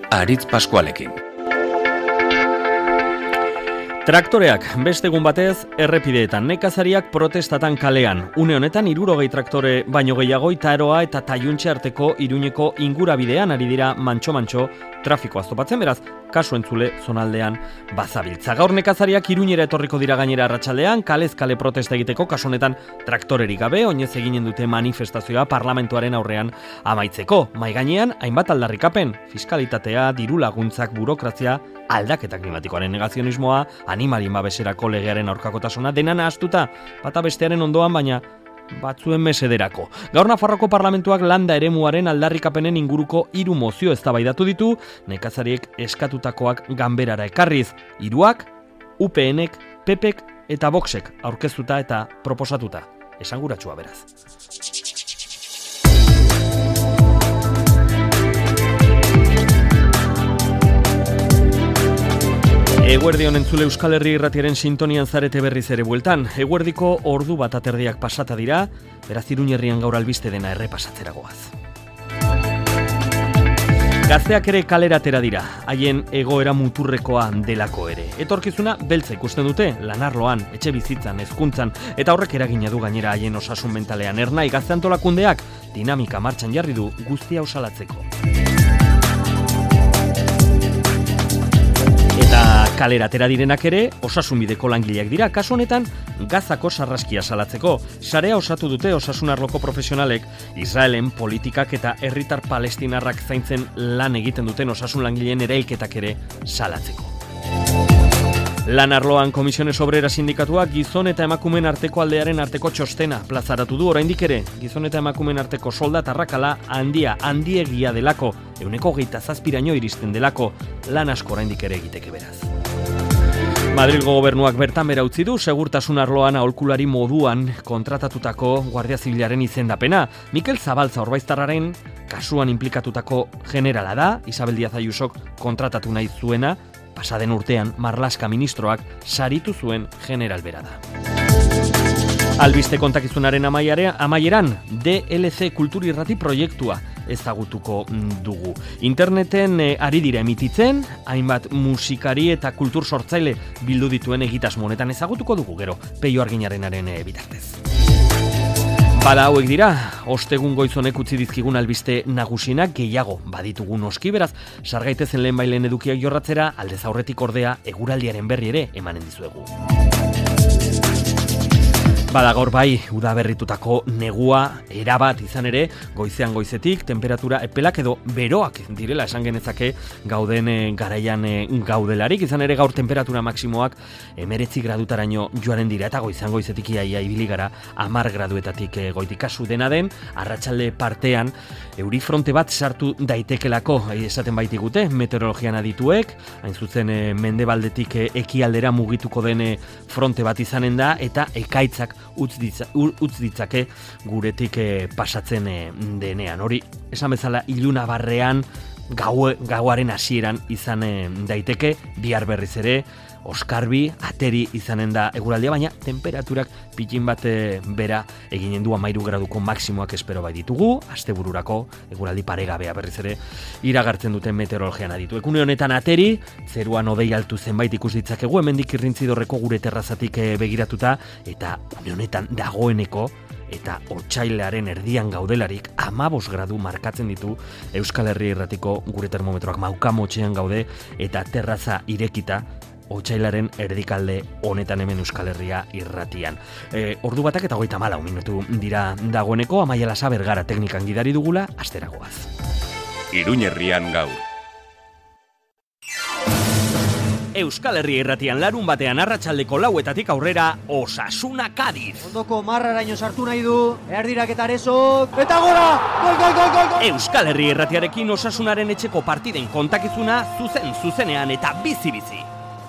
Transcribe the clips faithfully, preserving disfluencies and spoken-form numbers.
Aritz Paskualekin. Traktoreak beste egun batez errepideetan, nekazariak protestatan kalean. Une honetan hirurogei traktore baino gehiago Itaroa eta Taiuntxe arteko Iruñeko ingurabidean ari dira mantxo-mantxo trafikoa oztopatzen, beraz, kasu entzule zonaldean bazabiltza. Gaur nekazariak Iruñera etorriko dira gainera arratsaldean, kalez kale protesta egiteko, kasu honetan traktorerik gabe, oinez eginen dute manifestazioa parlamentuaren aurrean amaitzeko. Mai gainean, hainbat aldarrikapen, fiskalitatea, diru laguntzak, burokrazia, aldaketa klimatikoaren negazionismoa, animalien babeserako legearen aurkakotasuna, dena nahastuta, bata bestearen ondoan, baina batzuen mesederako. Gaur Nafarroko parlamentuak landa eremuaren aldarrikapenen inguruko hiru mozio eztabaidatu ditu, nekazariek eskatutakoak ganberara ekarriz. Hiruak, U PNek, P Pek eta Voxek aurkeztuta eta proposatuta. Esanguratsua beraz. Eguerdion entzule Euskal Herri Irratiaren sintonian zarete berriz ere bueltan. Eguerdiko ordu bat aterdiak pasata dira, beraz Iruñerrian gaur albiste dena errepasatzera goaz. Gazteak ere kalera atera dira, haien egoera muturrekoa delako ere. Etorkizuna beltza ikusten dute, lanarloan, etxe bizitzan, hezkuntzan, eta horrek eragina du gainera haien osasun mentalean. Ernai Gazte Antolakundeak dinamika martxan jarri du guztia osalatzeko. Eta kalera atera direnak ere, osasunbideko langileak dira, kasu honetan Gazako sarraskia salatzeko. Sarea osatu dute osasun arloko profesionalek, Israelen politikak eta herritar palestinarrak zaintzen lan egiten duten osasun langileen erailketak ere salatzeko. Lan arloan Komisiones Obreras sindikatuak gizon eta emakumeen arteko aldearen arteko txostena plazaratu du oraindik ere. Gizon eta emakumeen arteko soldat arrakala handia, handiegia delako, ehuneko hogeita zazpiraino iristen delako, lan asko oraindik ere egiteke beraz. Madrilgo gobernuak bertan bera utzi du segurtasun arloan aholkulari moduan kontratatutako Guardia Zibilaren izendapena. Mikel Zabalza Orbaiztarraren kasuan inplikatutako generala da, Isabel Díaz Ayusok kontratatu nahi zuena, pasaden urtean Marlaska ministroak saritu zuen general bera da. Albiste kontakizunaren amaiare, amaieran D L C Kultur Irrati proiektua ezagutuko dugu. Interneten e, ari dira emititzen, hainbat musikari eta kultur sortzaile bildu dituen egitasmo honetan ezagutuko dugu gero, Peio Arginarenaren e, bitartez. Bada hauek dira, ostegun goizonek utzi dizkigun albiste nagusinak gehiago baditugu noski, beraz, sargaitezen lehen bailen edukiak jorratzera, aldez aurretik ordea eguraldiaren berri ere emanen dizuegu. Bada gaur bai, udaberritutako negua erabat izan ere, goizean goizetik, temperatura epelak edo beroak direla esan genezake gauden e, garaian e, gaudelarik, izan ere gaur temperatura maksimoak emeretzi gradutaraino joaren dira, eta goizean goizetik iaia ibili gara hamar graduetatik e, goitik kasu dena den, arratsalde partean eurifronte bat sartu daitekelako, esaten baitigute, meteorologian adituek, hain zuzen e, mendebaldetik e, ekialdera mugituko den e, fronte bat izanen da, eta ekaitzak utz ditza, utz ditzake guretik e, pasatzen e, denean. Hori, esan bezala iluna barrean gau, gauaren hasieran izan e, daiteke, bihar berriz ere, oskarbi, ateri izanen da eguraldia, baina temperaturak pikin bat e, bera eginen du hamairu graduko maksimoak espero bai ditugu, astebururako eguraldi paregabea berriz ere iragartzen duten meteorologian aditu. Ekune honetan ateri, zeruan hodei altu zenbait ikus ditzakegu, hemendik Irrintzidorreko gure terrazatik e, begiratuta, eta une honetan dagoeneko eta otsailearen erdian gaudelarik hamabost gradu markatzen ditu Euskal Herri Irratiko gure termometroak. Maukamotxean gaude eta terraza irekita otsailaren erdikalde honetan hemen Euskal Herria Irratian. E, ordu batak eta hogeita hamalau minutu dira dagoeneko, Amaia Lasa Bergara teknikan gidari dugula, asteragoaz. Iruñerrian gaur. Euskal Herria Irratian larun batean arratsaldeko lauetatik aurrera Osasuna Cádiz. Ondoko marraraino sartu nahi du, erdirak eta arezok, eta gora! Gol, gol, gol, gol, gol! Euskal Herria Irratiarekin Osasunaren etxeko partiden kontakizuna zuzen zuzenean eta bizi-bizi.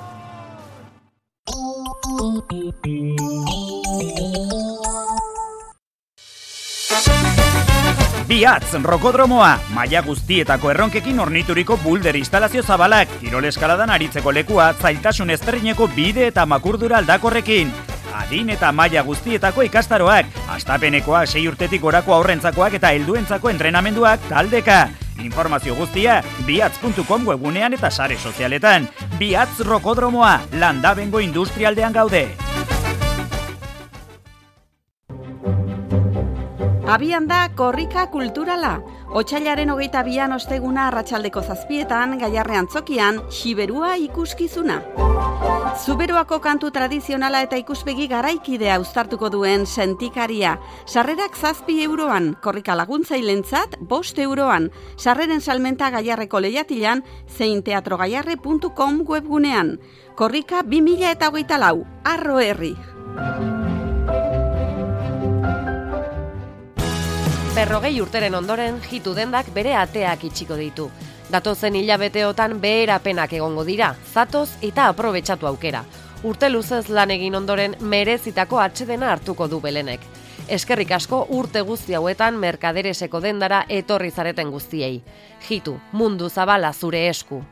Biatz, rokodromoa, maila guztietako erronkekin ornituriko bulder instalazio zabalak, kirol eskaladan aritzeko lekua, zailtasun ezberdineko bide eta makurdura aldakorrekin. Adin eta maila guztietako ikastaroak, hastapenekoak sei urtetik gorako aurrentzakoak eta helduentzako entrenamenduak taldeka. Informazio guztia biatz puntu com webunean eta sare sozialetan. Biatz Rokodromoa, Landabengo industrialdean gaude. Abian da korrika kulturala. Otsailaren hogeita bian osteguna arratsaldeko zazpietan, Gaiarre antzokian, xiberua ikuskizuna. Zuberoako kantu tradizionala eta ikuspegi garaikidea uztartuko duen sentikaria. Sarrerak zazpi euroan, korrika laguntzailentzat bost euroan. Sarreren salmenta Gaiarreko lehiatilan, zein teatrogaiarre puntu com webgunean. Korrika bi mila eta hogeita lau, Arro Herri. Berrogei urteren ondoren, jitu dendak bere ateak itxiko ditu. Datozen hilabeteotan beherapenak egongo dira, zatoz eta aprobetxatu aukera. Urte luzez lan egin ondoren merezitako atsedena hartuko du Belenek. Eskerrik asko urte guzti hauetan merkadereseko dendara etorri zareten guztiei. Jitu, mundu zabala zure esku.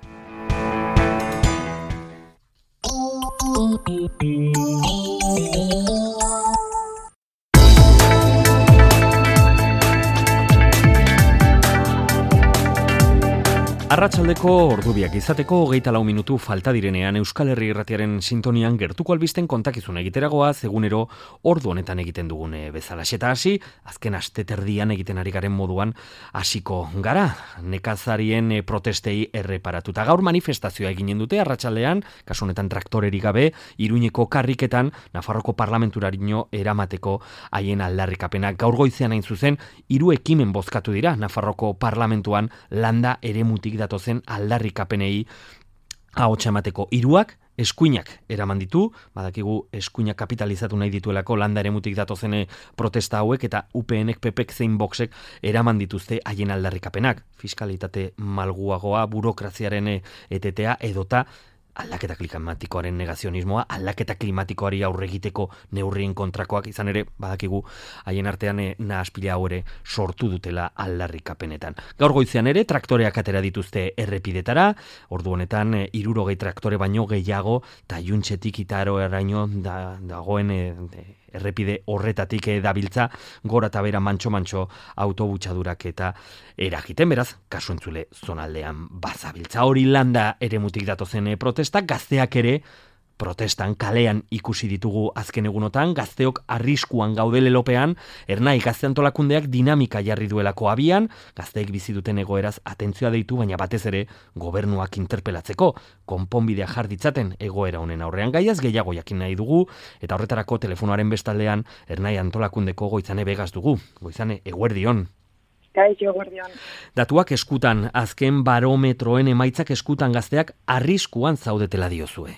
Arratsaldeko ordubiak izateko hogeita lau minutu falta direnean Euskal Herri Irratiaren sintonian gertuko albisten kontakizun egiteragoa egunero ordu honetan egiten dugun bezalaxe eta hasi, azken asteterdian egiten ari garen moduan hasiko gara, nekazarien protestei erreparatuta. Gaur manifestazioa eginen dute arratsaldean, kasu honetan traktorerik gabe, Iruñeko karriketan Nafarroko parlamenturarino eramateko haien aldarrikapenak. Gaur goizean hain zuzen, hiru ekimen bozkatu dira Nafarroko parlamentuan landa eremutik datozen aldarrikapenei ahotsa emateko. Hiruak eskuinak eraman ditu, badakigu eskuinak kapitalizatu nahi dituelako landa eremutik datozen protesta hauek eta U P Nek, P Pek zein Voxek eraman dituzte haien aldarrikapenak. Fiskalitate malguagoa, burokraziaren etetea edota aldaketa klimatikoaren negazionismoa, aldaketa klimatikoari aurre egiteko neurrien kontrakoak izan ere, badakigu haien artean e, nahaspila hau ere sortu dutela aldarrikapenetan. Gaur goizean ere traktoreak atera dituzte errepidetara, ordu honetan e, hirurogei traktore baino gehiago eta Juntxetik Itaro eraino da, dagoen e, de, errepide horretatik dabiltza gora eta bera mantxo-mantxo autobutxadurak eta eragiten, beraz, kasu entzule zonaldean bazabiltza. Hori landa eremutik datozen protesta, gazteak ere protestan kalean ikusi ditugu azken egunotan, gazteok arriskuan gaude lelopean, ernai gazte antolakundeak dinamika jarri duelako abian, gazteek bizi duten egoeraz atentzioa deitu, baina batez ere gobernuak interpelatzeko, konponbidea jarditzaten egoera honen aurrean gaiaz, gehiago jakin nahi dugu, eta horretarako telefonoaren bestaldean ernai antolakundeko Goizane Begaz dugu. Goizane, eguerdion. Gaitxo, eguerdion. Datuak eskutan, azken barometroen emaitzak eskutan gazteak arriskuan zaudetela diozue.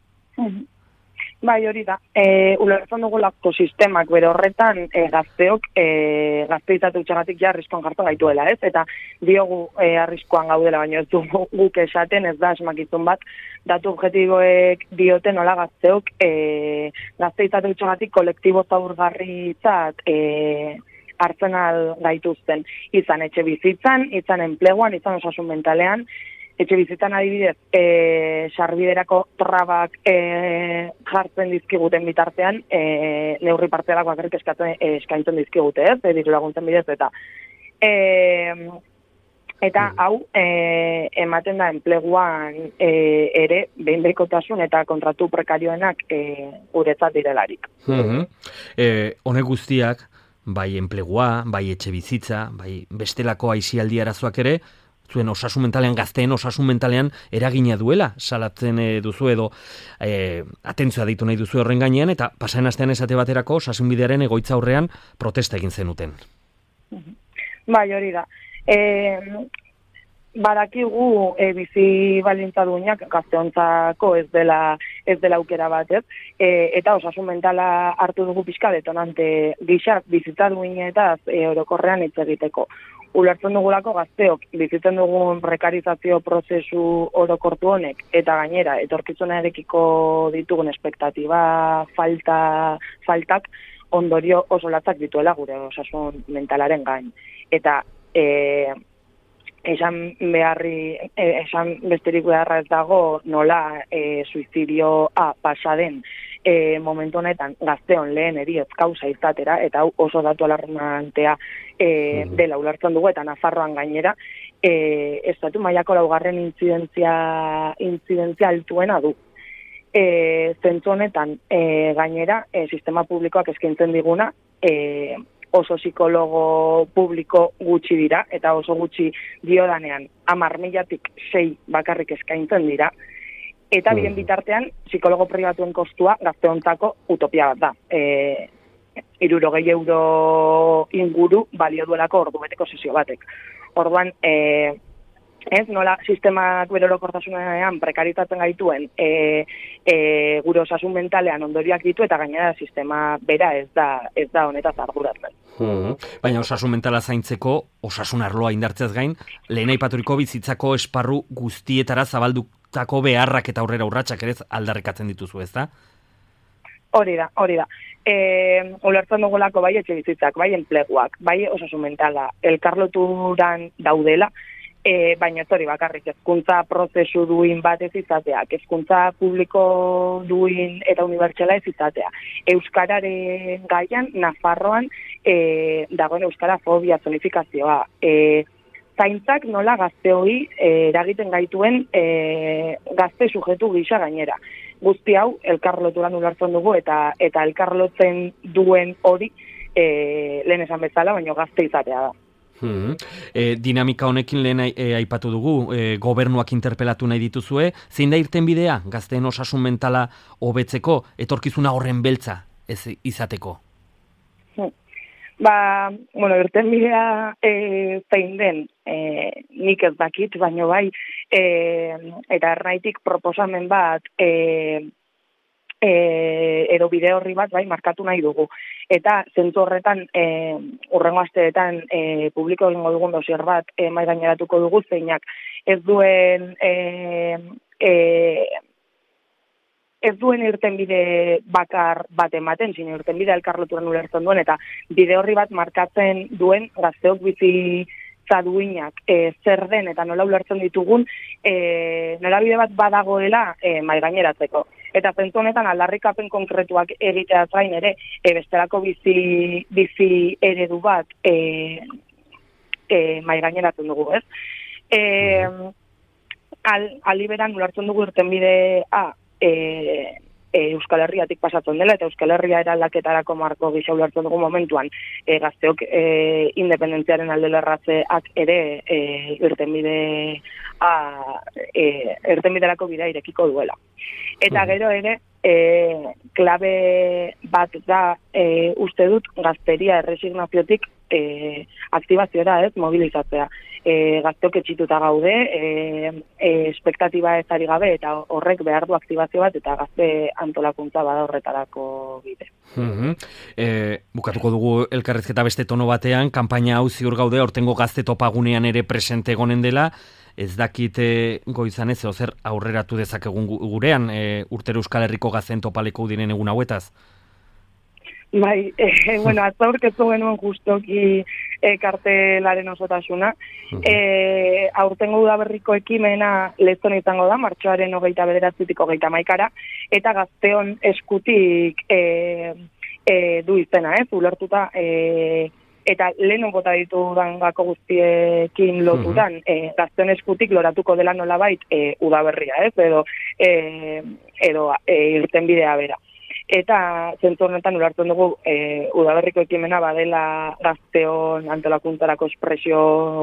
Bai, hori da. E, ulertzen dugulako sistemak bere horretan e, gazteok e, gazteizatu txagatik ja arriskoan jartu gaituela, ez? Eta diogu e, arriskoan gaudela, baina ez dugu guk esaten, ez da esmakizun bat, datu objektiboek dioten nola gazteok e, gazteizatu txagatik kolektibo zaurgarritzat e, hartzen al gaituzten. Izan etxe bizitzan, izan enpleguan, izan osasun mentalean, etxe bizitzan adibidez, e, sarbiderako trabak e, jartzen dizkiguten bitartean, e, neurri partzialak bakarrik eskaintzen dizkigute, ez, e, diru laguntzen bidez, eta e, eta hau e, ematen da enpleguan e, ere, behinbeikotasun eta kontratu prekarioenak e, guretzat direlarik. Mm-hmm. e, Honek guztiak, bai enplegua, bai etxe bizitza, bai bestelako aisialdi arazoak ere, zuen osasun mentalean, gazteen osasun mentalean eragina duela, salatzen e, duzu edo e, atentzioa deitu nahi duzu horren gainean, eta pasaen astean esate baterako osasunbidearen egoitza aurrean protesta egin zenuten. Bai, hori da. E, badakigu e, bizi baldintza duinak gazteontzako ez dela ez dela aukera bat, ez? E, eta osasun mentala hartu dugu pixka detonante gisa bizitza duinetaz e, orokorrean hitz egiteko. Ulertzen dugulako gazteok bizitzen dugun prekarizazio prozesu orokortu honek eta gainera etorkizunarekiko ditugun espektatiba falta faltak ondorio oso latzak dituela gure osasun mentalaren gain. Eta e, esan beharri esan besterik beharra ez dago nola e, suizidioa pasaden e, momentu honetan gazteon lehen eriotz kausa izatera, eta hau oso datu alarmantea e, dela ulertzen dugu, eta Nafarroan gainera, e, estatu mailako laugarren intzidentzia, intzidentzia altuena du. E, zentzu honetan e, gainera e, sistema publikoak eskaintzen diguna e, oso psikologo publiko gutxi dira, eta oso gutxi diodanean hamar milatik sei bakarrik eskaintzen dira, eta bien bitartean psikologo pribatuen kostua gazteontzako utopia bat da. E, hirurogei euro inguru balio duelako ordubeteko sesio batek. Orduan, e, ez, nola sistemak bere orokortasunean prekaritatzen gaituen e, e, gure osasun mentalean ondorioak ditu, eta gainera sistema bera ez da ez da honetaz arduratzen. Hmm. Baina osasun mentala zaintzeko, osasun arloa indartzeaz gain, lehen aipaturiko bizitzako esparru guztietara zabaldutako beharrak eta aurrera urratsak ere aldarrikatzen dituzu, ezta? Hori da, hori da. E, ulertzen dugulako bai etxe bizitzak, bai enpleguak, bai osasun mentala, elkarloturan daudela, E, baina ez hori bakarrik, hezkuntza prozesu duin bat ez izateak, hezkuntza publiko duin eta unibertsala ez izatea. Euskararen gaian, Nafarroan, e, dagoen euskarafobia, zonifikazioa. E, zaintzak nola gazteoi e, eragiten gaituen e, gazte sujetu gisa gainera. Guzti hau, elkarloturan ulertzen dugu, eta eta elkarlotzen duen hori e, lehen esan bezala, baina gazte izatea da. Hmm. E, dinamika honekin lehen e, aipatu dugu, e, gobernuak interpelatu nahi dituzue, zein da irtenbidea gazteen osasun mentala hobetzeko, etorkizuna horren beltza ez izateko? Hmm. Ba, bueno, irtenbidea e, zein den, e, nik ez dakit, baino bai, e, eta erraitik proposamen bat, e, e, edo bide horri bat, bai, markatu nahi dugu. Eta zentzu horretan, e, urrengo asteetan e, publiko egingo dugun dosier bat e, mai gaineratuko dugu, zeinak ez duen e, e, ez duen irtenbide bakar bat ematen, zine irtenbide elkarloturan ulertzen duen, eta bide horri bat markatzen duen gazteok bizitza duinak e, zer den eta nola ulertzen ditugun, e, nola bide bat badagoela e, mai gaineratzeko. Eta zentzu honetan aldarrikapen konkretuak egitea zain ere, e, bestelako bizi, bizi eredu bat e, e, mai gaineratzen dugu, ez? E, al, aliberan ulertzen dugu irtenbidea e, e, Euskal Herriatik pasatzen dela, eta Euskal Herria eraldaketarako marko gisa ulertzen dugu momentuan e, gazteok e, independentziaren alde lerratzeak ere e, irtenbidea e, irtenbiderako bidea irekiko duela. Eta gero ere, e, klabe bat da e, uste dut gazteria erresignaziotik e, aktibaziora, ez, mobilizatzea. E, gazteok etxituta gaude, e, e, espektatiba ez ari gabe, eta horrek behar du aktibazio bat, eta gazte antolakuntza bada horretarako bide. Mm-hmm. e, bukatuko dugu elkarrizketa beste tono batean, kanpaina hau ziur gaude, hortengo gazte topagunean ere presente egonen dela, ez dakit e, goizan ez, zer aurreratu dezakegun gurean, e, urtero Euskal Herriko gazten topaleko diren egun hauetaz? Bai, e, bueno, atzaurketu genuen justoki e, kartelaren osotasuna. Uh-huh. E, aurtengo udaberriko ekimena lezon izango da, martxoaren hogeita bederatzitik hogeita maikara, eta gazteon eskutik e, e, du izena, ez, ulertuta, e, eta lehenu bota ditudan gako guztiekin lotutan, uh-huh. e, gazteon eskutik loratuko dela nolabait e, udaberria, ez, edo, e, edo e, irtenbidea bera. Eta zentzu honetan ulertzen dugu e, udaberriko ekimena badela gazteon antolakuntzarako espresio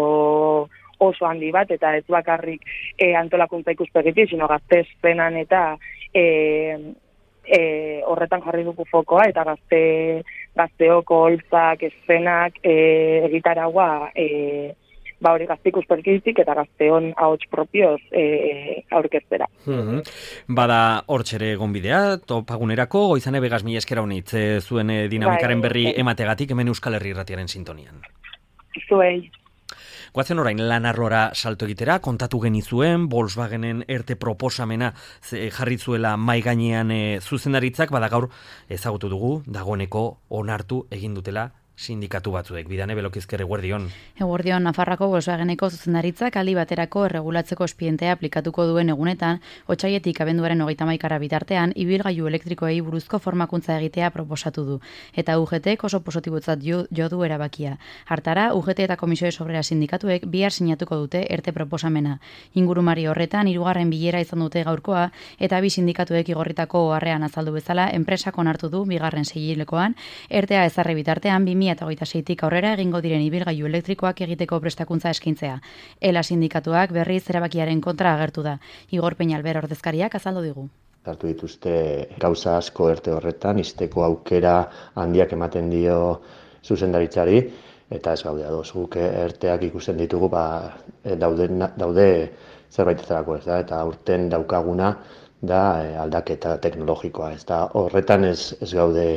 oso handi bat, eta ez bakarrik e, antolakuntza ikuspegitik, sino gazte eszenan eta e, e, horretan jarri dugu fokoa, eta gazte gazteoko holtzak, eszenak, e, egitaragua, e, ba hori gazte ikuspegitik eta gazteon ahots propioz e, aurkeztera. Mm-hmm. Bada hortxere gonbidea, topagunerako, goizane begaz mila eskera honitz, zuen e, dinamikaren berri bai, emategatik, hemen Euskal Herri irratiaren sintonian. Zuei. Guatzen orain lan arlora salto egitera, kontatu genizuen, Volkswagenen erte proposamena jarri zuela mai gainean e, zuzendaritzak, bada gaur ezagutu dugu, dagoeneko onartu egin dutela sindikatu batzuek. Bidane Belokizker, eguerdion. Eguerdion, Nafarroako Volkswageneko zuzendaritzak aldi baterako erregulatzeko espedientea aplikatuko duen egunetan, otsaietik abenduaren hogeita hamaikara bitartean, ibilgailu elektrikoei buruzko formakuntza egitea proposatu du. Eta U G T oso positibotzat jo, jo du erabakia. Hartara, U G T eta Komisiones Obrera sindikatuek bihar sinatuko dute erte proposamena. Ingurumari horretan, hirugarren bilera izan dute gaurkoa, eta bi sindikatuek igorritako oharrean azaldu bezala, enpresak onartu du bigarren seihilekoan, ertea ezarri bitartean bi mila hogeita seitik aurrera egingo diren ibilgailu elektrikoak egiteko prestakuntza eskintzea. Ela sindikatuak berriz erabakiaren kontra agertu da. Igor Peñalver ordezkariak azaldu digu. Hartu dituzte gauza asko erte horretan, izteko aukera handiak ematen dio zuzendaritzari, eta ez gaude ados, guk erteak ikusten ditugu, ba, daude, daude zerbaitetarako, ez da, eta aurten daukaguna da aldaketa teknologikoa, ez da, horretan ez, ez gaude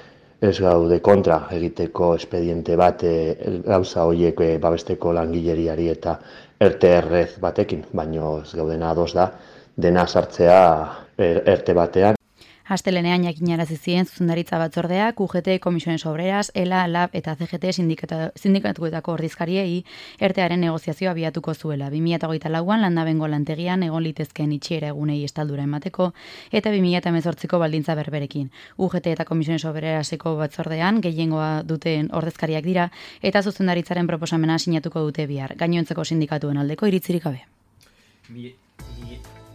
ez gaude kontra egiteko espediente bat e, gauza horiek e, babesteko langileriari eta erte errez batekin, baino ez gaudena ados da dena sartzea er, erte batean. Astelenean jakinarazi zien zuzendaritza batzordeak U G T, Komisiones Obreras, Ela, Lab eta C G T sindikatuetako ordezkariei ertearen negoziazioa abiatuko zuela. bi mila hogeita lauan landabengo lantegian egon litezkeen itxiera egunei estaldura emateko eta bi mila hemezortziko baldintza berberekin. U G T eta Komisiones Obreraseko batzordean gehiengoa duten ordezkariak dira eta zuzendaritzaren proposamena sinatuko dute bihar. Gainontzeko sindikatuen aldeko iritzirik gabe. Mi, mi...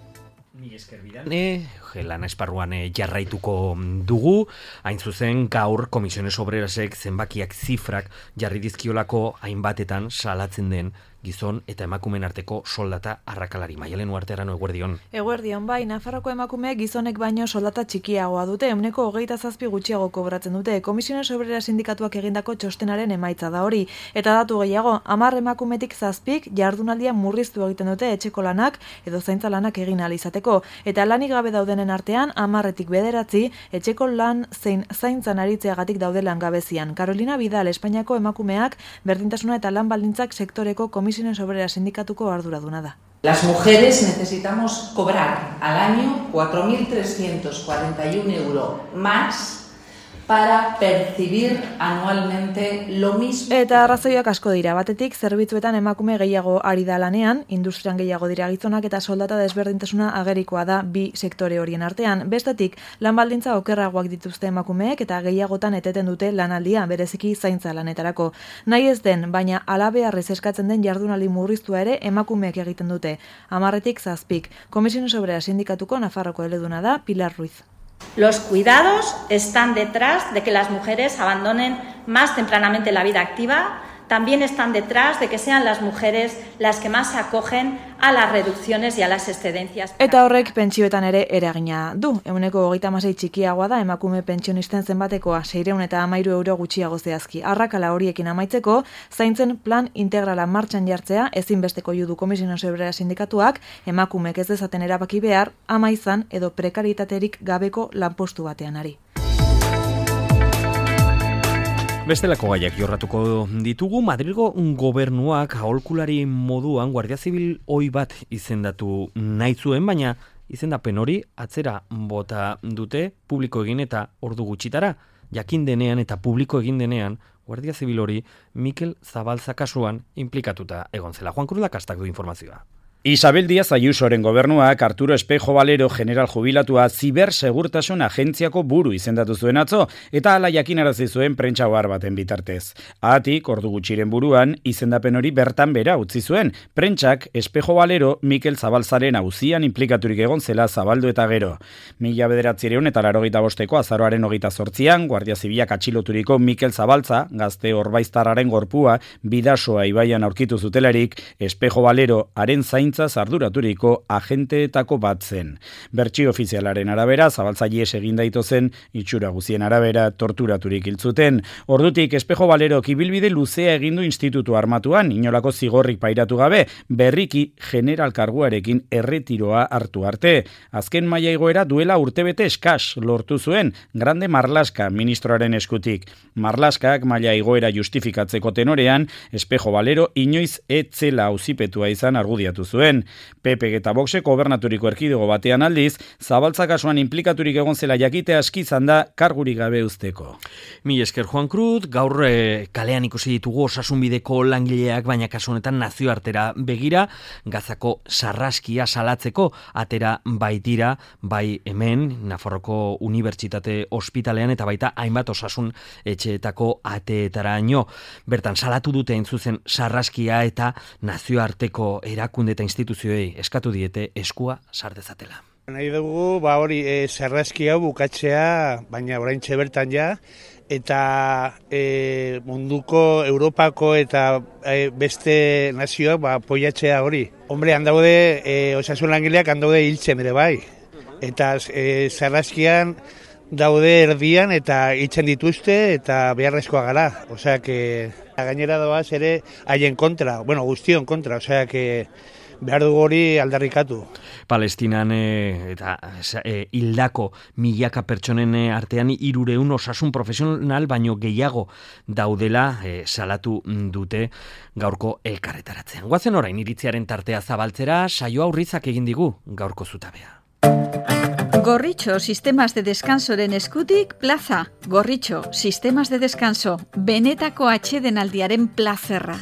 Ni esker bidane, lan esparruan jarraituko dugu, hain zuzen gaur Komisiones Obrerasek zenbakiak zifrak jarri dizkiolako hainbatetan salatzen den gizon eta emakumeen arteko soldata arrakalari. Maialen Uarterano, eguerdion. Eguerdion, bai, Nafarroko emakumeek gizonek baino soldata txikiagoa dute, ehuneko hogeita zazpi gutxiago kobratzen dute. Komisiones Obrera sindikatuak egindako txostenaren emaitza da hori. Eta datu gehiago, hamar emakumetik zazpik jardunaldia murriztu egiten dute etxeko lanak edo zaintza lanak egin ahal izateko. Eta lanik gabe daudenen artean, hamarretik bederatzi, etxeko lan zein zaintzan aritzeagatik daude langabezian. Carolina Vidal, Espainiako emakumeak, berdintasuna eta lan baldintzak sektoreko Komisiones Obrera sindikatuko arduraduna da. Las mujeres necesitamos cobrar al año cuatro mil trescientos cuarenta y uno euros más para percibir anualmente lo mismo. Eta arrazoiak asko dira, batetik zerbitzuetan emakume gehiago ari da lanean, industrian gehiago dira gizonak eta soldata desberdintasuna agerikoa da bi sektore horien artean. Bestetik, lan baldintza okerragoak dituzte emakumeek eta gehiagotan eteten dute lanaldia, bereziki zaintza lanetarako. Nahi ez den, baina halabeharrez eskatzen den jardunaldi murriztua ere emakumeek egiten dute. Hamarretik zazpik. Komisiones Obrera sindikatuko Nafarroko eleduna da Pilar Ruiz. Los cuidados están detrás de que las mujeres abandonen más tempranamente la vida activa, también están detrás de que sean las mujeres las que más se acogen a las reducciones y a las excedencias. Eta horrek pentsioetan ere eragina du. Ehuneko hogeita hamasei txikiagoa da emakume pentsionisten zenbatekoa, seiehun eta hamairu euro gutxiago zehazki. Arrakala horiekin amaitzeko, zaintzen plan integrala martxan jartzea ezinbesteko judu Komisiones Obrera sindikatuak, emakumeek ez dezaten erabaki behar, ama izan edo prekaritaterik gabeko lanpostu batean ari. Bestelako gaiak jorratuko ditugu, Madrilgo gobernuak aholkulari moduan Guardia Zibil ohi bat izendatu nahi zuen, baina izendapen hori atzera bota dute publiko egin eta ordu gutxitara. Jakin denean eta publiko egin denean, Guardia Zibil hori Mikel Zabalza kasuan implikatuta egon zela. Juan Cruz Lakastak du informazioa. Isabel Díaz Ayusoren gobernuak Arturo Espejo Valero general jubilatua zibersegurtasun agentziako buru izendatu zuen atzo, eta hala jakinarazi zuen prentsa ohar baten bitartez. Ahatik, ordu gutxiren buruan, izendapen hori bertan bera utzi zuen, prentsak Espejo Valero Mikel Zabalzaren auzian implikaturik egon zela zabaldu eta gero. Mila bederatzireun eta larogeita bosteko azaroaren hogeita zortzian, Guardia Zibilak atxiloturiko Mikel Zabalza, gazte orbaiztarraren gorpua, bidasoa ibaian aurkitu zutelarik, Espejo Valero haren zain arduraturiko agenteetako bat zen. Bertsio ofizialaren arabera, Zabalza ihes egin daito zen, itxura guzien arabera torturaturik hil zuten. Ordutik Espejo Valero ibilbide luzea egin du institutu armatuan, inolako zigorrik pairatu gabe, berriki general karguarekin erretiroa hartu arte. Azken maila igoera duela urtebete eskas lortu zuen, Grande Marlaska ministroaren eskutik. Marlaskak maila igoera justifikatzeko tenorean, Espejo Valero inoiz etzela auzipetua izan argudiatu zuen. zuen. P P eta Voxek gobernaturiko erkidego batean aldiz, Zabaltza kasuan inplikaturik egon zela jakite aski izan da kargurik gabe uzteko. Mi esker Juan Cruz, gaur e, kalean ikusi ditugu osasunbideko langileak, baina kasu honetan nazioartera begira, Gazako sarraskia salatzeko atera baitira, bai hemen, Nafarroko Unibertsitate Ospitalean eta baita hainbat osasun etxeetako ateetaraino. Bertan salatu dute hain zuzen sarraskia eta nazioarteko erakunde eta instituzioei eskatu diete eskua sar dezatela. Nahi dugu, ba hori, e, sarraski hau bukatzea, baina oraintxe bertan ja, eta e, munduko, Europako eta e, beste nazioak ba, apoiatzea hori. Hombre, handaude, e, osasun langileak handaude hiltzen ere bai, eta e, sarraskian daude erdian eta hiltzen dituzte eta beharrezkoa gara. Osea, que gainera doaz ere haien kontra, bueno, guztion kontra, osea, que behar dugu hori aldarrikatu. Palestinan e, eta e, hildako milaka pertsonen artean hirureun osasun profesional baino gehiago daudela e, salatu dute gaurko elkarretaratzean. Goazen orain iritziaren tartea zabaltzera, saio aurrizak egin digu gaurko zutabea. Gorritxo Sistemas de Descansoren eskutik plaza. Gorritxo Sistemas de Descanso, benetako atsedenaldiaren plazerra.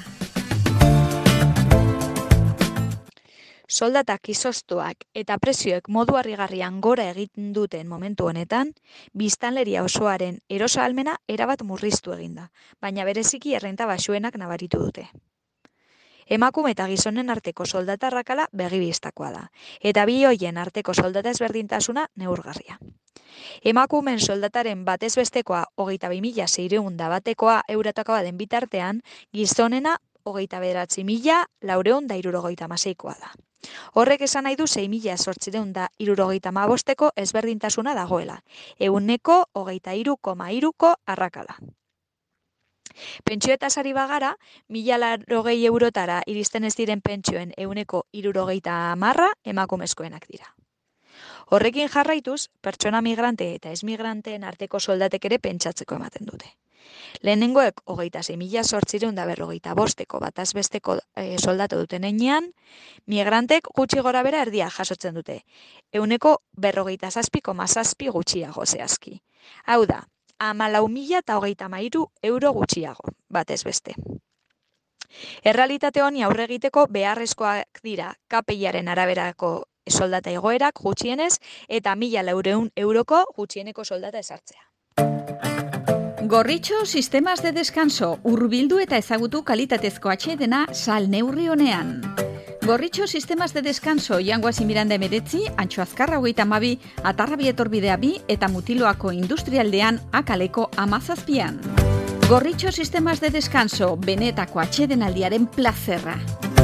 Soldatak izoztuak eta prezioek modu harrigarrian gora egiten duten momentu honetan, biztanleria osoaren erosahalmena erabat murriztu eginda, baina bereziki errenta baxuenak nabaritu dute. Emakume eta gizonen arteko soldata arrakala begibistakoa da, eta bi hoien arteko soldata ezberdintasuna neurgarria. Emakumeen soldataren batez bestekoa hogeita bi mila seiehun da batekoa euratakoa den bitartean, gizonena hogeita bederatzi mila laurehun da hirurogeita hamaseikoa da. Horrek esan nahi du sei mila zortziehun da hirurogeita hamabosteko ezberdintasuna dagoela, ehuneko hogeita hiru koma hiruko arrakala. Pentsioetaz ari bagara, mila laurogei eurotara iristen ez diren pentsioen ehuneko hirurogeita hamarra emakumezkoenak dira. Horrekin jarraituz, pertsona migrante eta ez-migranteen arteko soldatek ere pentsatzeko ematen dute. Lehenengoek hogeita sei mila zortziehun da berrogeita bosteko bataz besteko e, soldatu duten heinean, migrantek gutxi gora bera erdia jasotzen dute, ehuneko berrogeita zazpi koma zazpi gutxiago zehazki. Hau da, hamalau mila eta hogeita hamairu euro gutxiago, batez beste. Errealitate honi aurre egiteko beharrezkoak dira K P I-aren araberako soldata egoerak gutxienez eta mila laurehun euroko gutxieneko soldata ezartzea. Gorritxo Sistemas de Descanso, hurbildu eta ezagutu kalitatezko atsedena sal neurri honean. Gorritxo Sistemas de Descanso, Jangoazi Miranda emeretzi, Antxo Azkarra hogeita hamabi, Atarrabi etorbidea bi eta Mutiloako industrialdean akaleko amazazpian. Gorritxo Sistemas de Descanso, benetako atsedenaldiaren plazerra.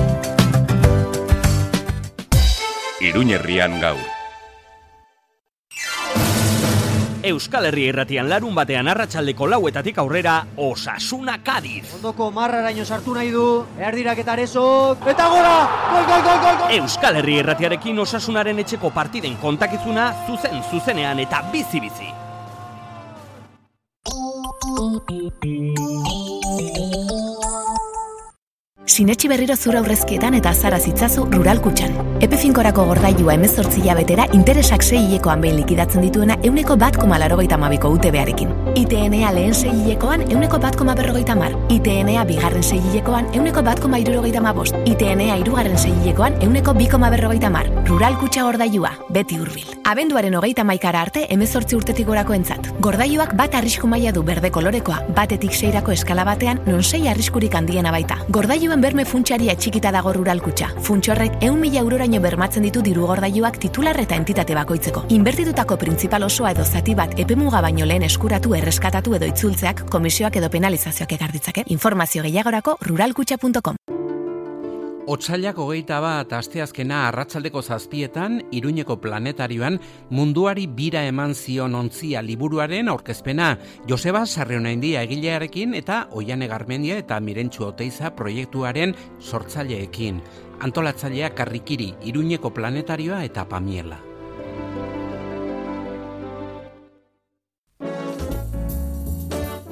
Iruñerrian gaur. Euskal Herri Irratian larun batean arratsaldeko lauetatik aurrera Osasuna Cádiz. Ondoko marraraino sartu nahi du, erdirak eta arezok, eta gora! Gol, gol, gol, gol, gol! Euskal Herri Irratiarekin Osasunaren etxeko partiden kontakizuna zuzen zuzenean eta bizi-bizi. Sinetxi berriro zura aurrezkietan eta azara zitzazu Rural Kutxan. Epe finkorako gordailua hemezortzi hilabetera interesak sei hilekoan behin likidatzen dituena euneko bat koma laurogeita hamabiko U T B-arekin. I T N-a lehen sei hilekoan euneko bat koma berrogeita hamar. I T N-a bigarren sei hilekoan euneko bat koma hirurogeita hamabost. I T N-a hirugarren sei hilekoan euneko bi koma berrogeita hamar. Rural Kutxa gordailua, beti hurbil. Abenduaren hogeita hamaikara arte hemezortzi urtetik gorako entzat. Gordailuak bat arrisku maila du berde kolorekoa, batetik seirako eskala batean non sei arriskurik handiena baita. Gordailuen berme funtsaria txikita dago Rural Kutxa. Funtsa horrek ehun mila euroraino bermatzen ditu diru gordailuak titular eta entitate bakoitzeko. Inbertitutako printzipal osoa edo zati bat epemuga baino lehen eskuratu, erreskatatu edo itzultzeak komisioak edo penalizazioak ekar ditzake. Informazio gehiagorako ruralkutxa punto com. Otsailak hogeita bat asteazkena arratsaldeko zazpietan Iruñeko planetarioan munduari bira eman zion ontzia liburuaren aurkezpena Joseba Sarrionaindia egilearekin eta Oiane Garmendia eta Mirentxu Oteiza proiektuaren sortzaileekin. Antolatzaileak Karrikiri, Iruñeko planetarioa eta Pamiela.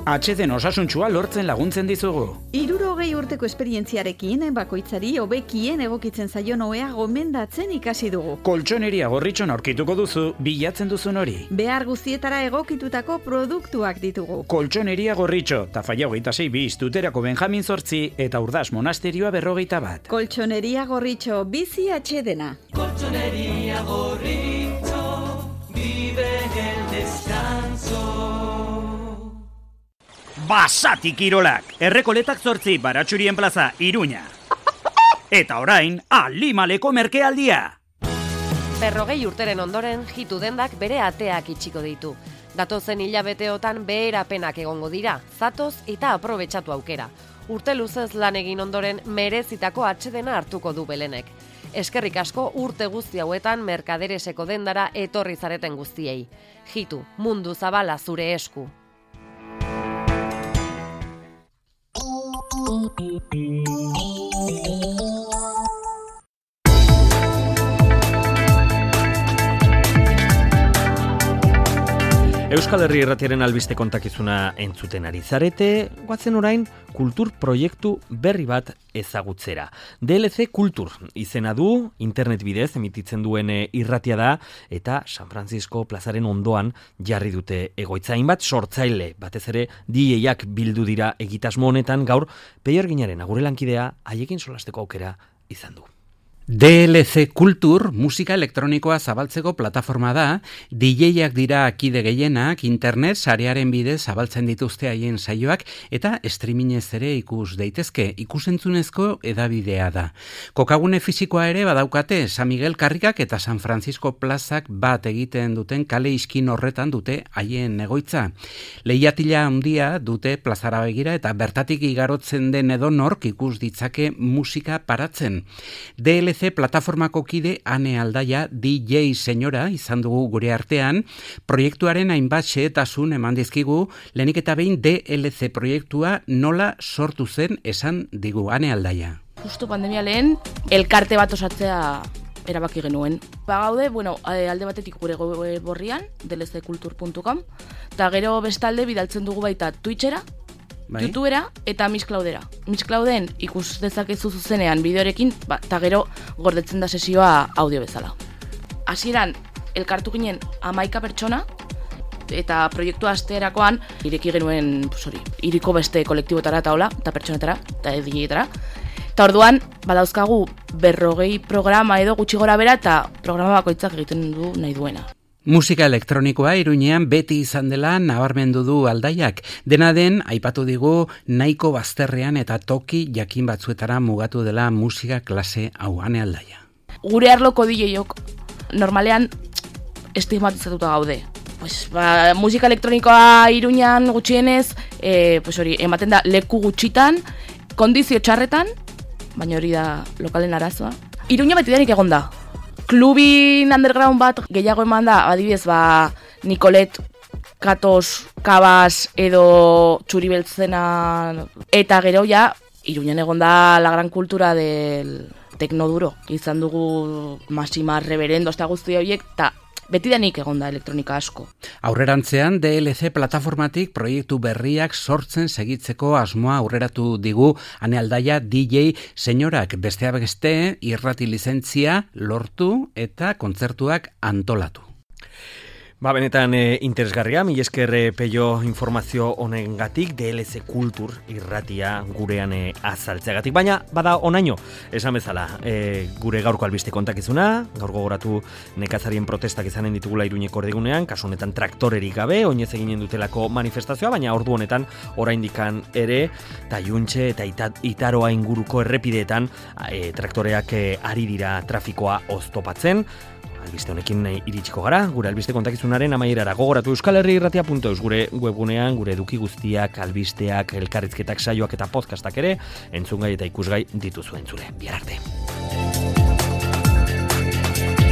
atxeden osasuntsua lortzen laguntzen dizugu. Hirurogei urteko esperientziarekin, bakoitzari hobekien egokitzen zaion ohea gomendatzen ikasi dugu. Koltxoneria Gorritxon aurkituko duzu, bilatzen duzun hori. Behar guztietara egokitutako produktuak ditugu. Koltxoneria Gorritxo, Tafalla hogeita sei bis, Tuterako Benjamin zortzi eta Urdas Monasterioa berrogeita bat. Koltxoneria Gorritxo, bizi atxedena. Colchonería Gorritxo, vive el descanso. Basati Kirolak, Errekoletak zortzi, Baratxurien plaza, Iruña. Eta orain, Alimaleko merkealdia. Berrogei urteren ondoren, jitu dendak bere ateak itxiko ditu. Datozen hilabeteotan beherapenak egongo dira, zatoz eta aprobetxatu aukera. Urte luzez lan egin ondoren merezitako atsedena hartuko du Belenek. Eskerrik asko urte guzti hauetan merkadereseko dendara etorri zareten guztiei. Jitu, mundu zabala zure esku. Euskal Herri Irratiaren albiste kontakizuna entzuten ari zarete, guatzen orain kultur proiektu berri bat ezagutzera. D L C Kultur izena du, internet bidez emititzen duen irratia da, eta San Francisco plazaren ondoan jarri dute egoitza. Hainbat sortzaile, batez ere D J-ak bildu dira egitasmo honetan, gaur Peior Ginaren agure lankidea haiekin solasteko aukera izan du. D L C Kultur musika elektronikoa zabaltzeko plataforma da, D J-ak dira kide gehienak, internet sarearen bidez zabaltzen dituzte haien saioak eta streamingez ere ikus daitezke, ikusentzunezko edabidea da. Kokagune fisikoa ere badaukate, San Miguel Karrikak eta San Francisco plazak bat egiten duten kale iskin horretan dute haien egoitza. Lehiatila handia dute plazara begira eta bertatik igarotzen den edonork ikus ditzake musika paratzen. D L C plataformako kide Ane Aldaia D J senyora izan dugu gure artean, proiektuaren hainbat xehetasun eman dizkigu, lehenik eta behin D L C proiektua nola sortu zen esan digu. Ane Aldaia. Justo pandemia lehen, elkarte bat osatzea erabaki genuen. Ba gaude, bueno, alde batetik gure borrian, d l c kultur puntu com, eta gero bestalde bidaltzen dugu baita Twitchera, bai? YouTubera eta Mixcloudera. Mixclouden ikus dezakezu zuzenean bideorekin, ba, eta gero gordetzen da sesioa audio bezala. Hasieran elkartu ginen hamaika pertsona, eta proiektua hasterakoan ireki genuen, pues hori, hiriko beste kolektibotara eta hola, eta pertsonetara, eta D J-etara. Eta orduan, badauzkagu berrogei programa edo gutxi gora bera, eta programa bakoitzak egiten du nahi duena. Musika elektronikoa Iruñean beti izan dela nabarmendu du Aldaiak. Dena den, aipatu digu nahiko bazterrean eta toki jakin batzuetara mugatu dela musika klase hau. Ane Aldaia. Gure arloko D J-ok normalean estigmatizatuta gaude. Pues, ba, musika elektronikoa Iruñean gutxienez, e, pues hori, ematen da leku gutxitan, kondizio txarretan, baina hori da lokalen arazoa. Iruña beti denik egon da. Klubin underground bat gehiago eman da, adibidez, ba, Nikolet, Katos, Kabas edo Txuribeltzena, eta gero ja, Iruñan egon da la gran kultura del teknoduro. Izan dugu Masima, Reverendo, eta guzti horiek, eta beti denik egon da elektronika asko. Aurrerantzean D L C plataformatik proiektu berriak sortzen segitzeko asmoa aurreratu digu Ane Aldaia D J senyorak, besteak beste irrati lizentzia lortu eta kontzertuak antolatu. Ba, benetan e, interesgarria, mila esker e, Peio informazio honengatik, D L C Kultur irratia gurean e, azaltzeagatik, baina bada onaino, esan bezala, e, gure gaurko albiste kontakizuna, gaur gogoratu nekazarien protestak izanen ditugula Iruñeko erdigunean, kasu honetan traktorerik gabe, oinez eginen dutelako manifestazioa, baina ordu honetan oraindikan ere, Taiuntxe eta ita, Itaroa inguruko errepideetan e, traktoreak e, ari dira trafikoa oztopatzen. Albiste honekin iritsiko gara, gure albiste kontakizunaren amaierara gogoratu euskal herri irratia puntu eus, gure webgunean, gure eduki guztiak, albisteak, elkarrizketak, saioak eta podcastak ere, entzungai eta ikusgai dituzu entzule. Bihar arte.